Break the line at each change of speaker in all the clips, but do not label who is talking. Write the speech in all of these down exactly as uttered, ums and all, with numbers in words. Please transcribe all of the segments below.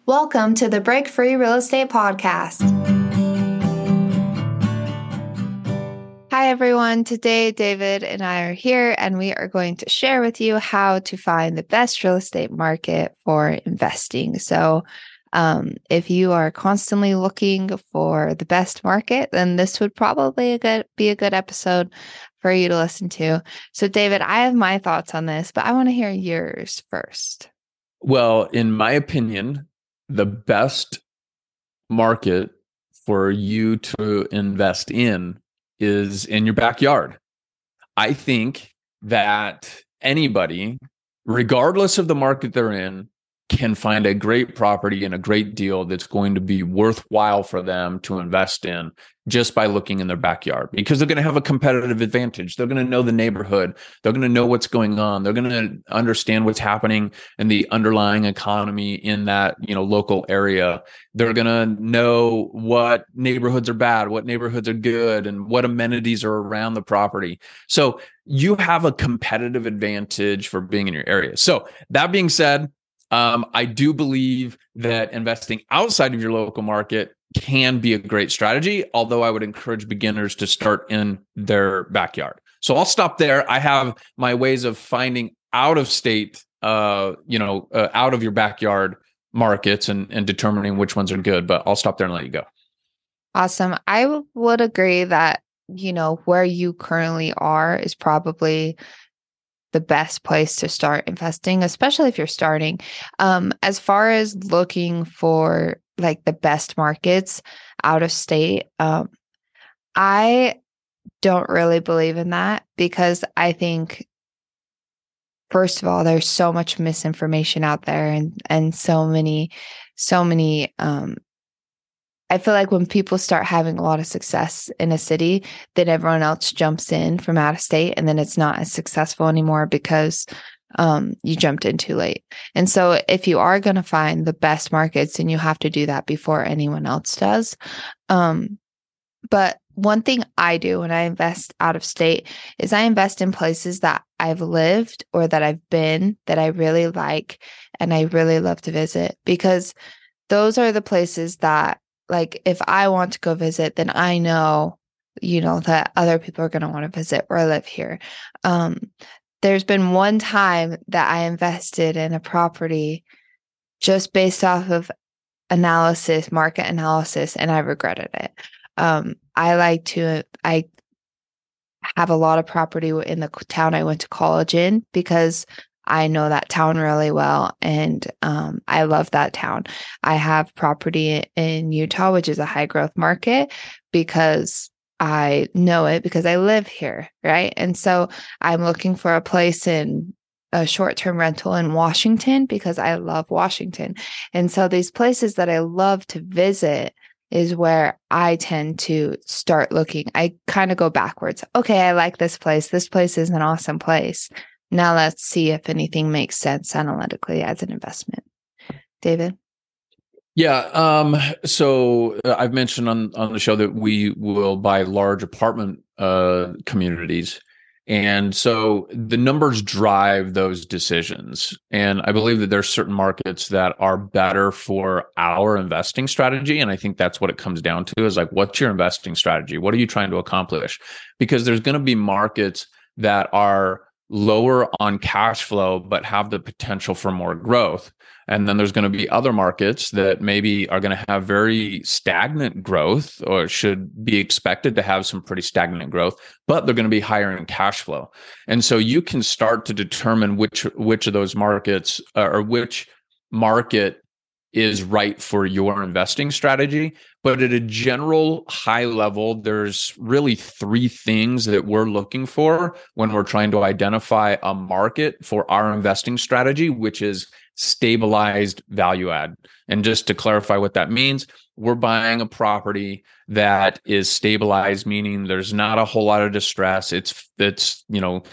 Welcome to the Break Free Real Estate Podcast. Hi, everyone. Today, David and I are here, and we are going to share with you how to find the best real estate market for investing. So, um, if you are constantly looking for the best market, then this would probably a good, be a good episode for you to listen to. So, David, I have my thoughts on this, but I want to hear yours first.
Well, in my opinion, the best market for you to invest in is in your backyard. I think that anybody, regardless of the market they're in, can find a great property and a great deal that's going to be worthwhile for them to invest in just by looking in their backyard, because they're going to have a competitive advantage. They're going to know the neighborhood. They're going to know what's going on. They're going to understand what's happening in the underlying economy in that, you know, local area. They're going to know what neighborhoods are bad, what neighborhoods are good, and what amenities are around the property. So you have a competitive advantage for being in your area. So that being said, Um, I do believe that investing outside of your local market can be a great strategy, although I would encourage beginners to start in their backyard. So I'll stop there. I have my ways of finding out of state, uh, you know, uh, out of your backyard markets and, and determining which ones are good, but I'll stop there and let you go.
Awesome. I w- would agree that, you know, where you currently are is probably the best place to start investing, especially if you're starting. Um, as far as looking for like the best markets out of state, um, I don't really believe in that, because I think, first of all, there's so much misinformation out there, and and so many, so many um, I feel like when people start having a lot of success in a city, then everyone else jumps in from out of state, and then it's not as successful anymore because um, you jumped in too late. And so if you are going to find the best markets, then you have to do that before anyone else does. Um, but one thing I do when I invest out of state is I invest in places that I've lived or that I've been that I really like and I really love to visit, because those are the places that, like, if I want to go visit, then I know, you know, that other people are going to want to visit or live here. Um, there's been one time that I invested in a property just based off of analysis, market analysis, and I regretted it. Um, I like to, I have a lot of property in the town I went to college in because I know that town really well, and um, I love that town. I have property in Utah, which is a high growth market, because I know it because I live here, right? And so I'm looking for a place in a short-term rental in Washington because I love Washington. And so these places that I love to visit is where I tend to start looking. I kind of go backwards. Okay, I like this place. This place is an awesome place. Now let's see if anything makes sense analytically as an investment. David?
Yeah. Um, so uh, I've mentioned on, on the show that we will buy large apartment uh, communities. And so the numbers drive those decisions. And I believe that there's certain markets that are better for our investing strategy. And I think that's what it comes down to, is like, what's your investing strategy? What are you trying to accomplish? Because there's going to be markets that are lower on cash flow, but have the potential for more growth. And then there's going to be other markets that maybe are going to have very stagnant growth, or should be expected to have some pretty stagnant growth, but they're going to be higher in cash flow. And so you can start to determine which, which of those markets uh, or which market is right for your investing strategy. But at a general high level, there's really three things that we're looking for when we're trying to identify a market for our investing strategy, which is stabilized value add. And just to clarify what that means, we're buying a property that is stabilized, meaning there's not a whole lot of distress. It's, it's, you know,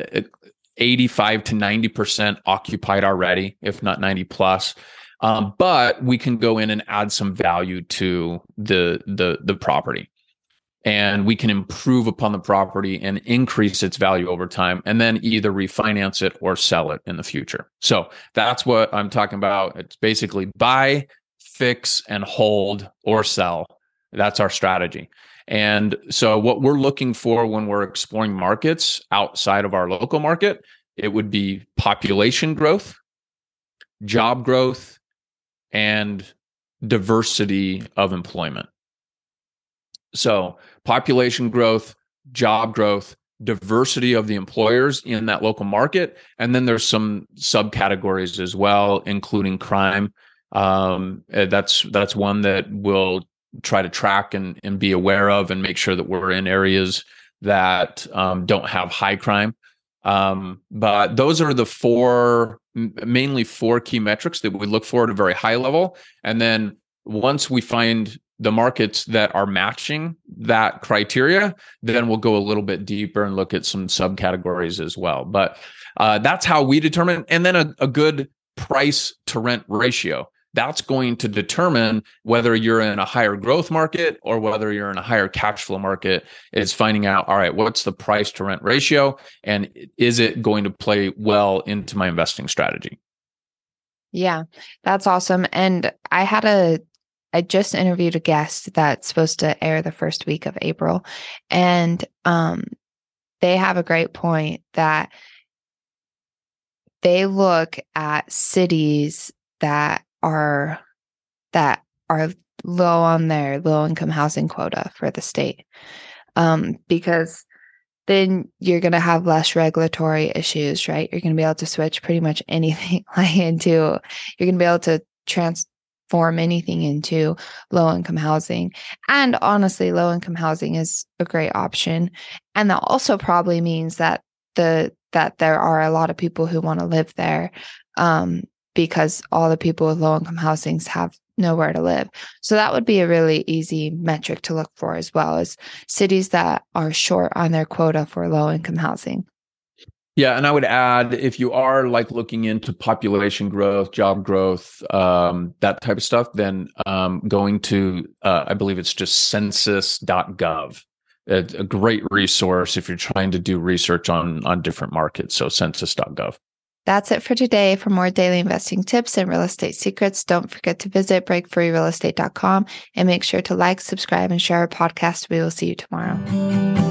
eighty-five to ninety percent occupied already, if not ninety plus. Um, but we can go in and add some value to the, the, the property, and we can improve upon the property and increase its value over time, and then either refinance it or sell it in the future. So that's what I'm talking about. It's basically buy, fix and hold or sell. That's our strategy. And so what we're looking for when we're exploring markets outside of our local market, it would be population growth, job growth, and diversity of employment. So population growth, job growth, diversity of the employers in that local market. And then there's some subcategories as well, including crime. Um, that's that's one that we'll try to track and, and be aware of and make sure that we're in areas that um, don't have high crime. Um, but those are the four, mainly four key metrics that we look for at a very high level. And then once we find the markets that are matching that criteria, then we'll go a little bit deeper and look at some subcategories as well. But uh, that's how we determine. And then a, a good price to rent ratio. That's going to determine whether you're in a higher growth market or whether you're in a higher cash flow market. Is finding out, all right, what's the price to rent ratio? And is it going to play well into my investing strategy?
Yeah, that's awesome. And I had a, I just interviewed a guest that's supposed to air the first week of April. And um, they have a great point that they look at cities that are that are low on their low income housing quota for the state, um, because then you're going to have less regulatory issues, right? You're going to be able to switch pretty much anything like into, you're going to be able to transform anything into low income housing. And honestly, low income housing is a great option. And that also probably means that the that there are a lot of people who want to live there, um, because all the people with low-income housings have nowhere to live. So that would be a really easy metric to look for, as well as cities that are short on their quota for low-income housing.
Yeah, and I would add, if you are like looking into population growth, job growth, um, that type of stuff, then um, going to, uh, I believe it's just census dot gov. It's a great resource if you're trying to do research on, on different markets. So census dot gov.
That's it for today. For more daily investing tips and real estate secrets, don't forget to visit break free real estate dot com and make sure to like, subscribe, and share our podcast. We will see you tomorrow.